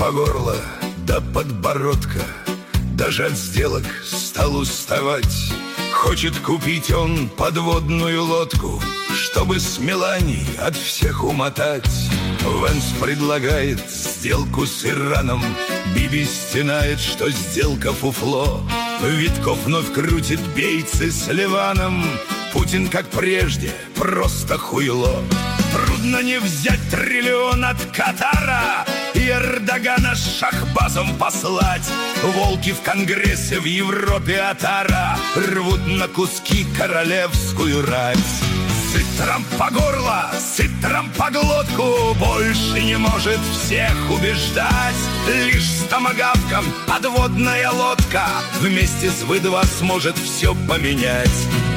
по горло до подбородка, даже от сделок стал уставать. Хочет купить он подводную лодку, чтобы с Меланией от всех умотать. Вэнс предлагает сделку с Ираном, Биби стенает, что сделка фуфло. Витков вновь крутит бейцы с Ливаном, Путин, как прежде, просто хуйло. Трудно не взять триллион от Катара и Эрдогана с шахбазом послать. Волки в Конгрессе в Европе отара рвут на куски королевскую рать. Сыт Трамп по горло, сыт Трамп по глотку, больше не может всех убеждать. Лишь с томагавком подводная лодка вместе с В2 сможет все поменять.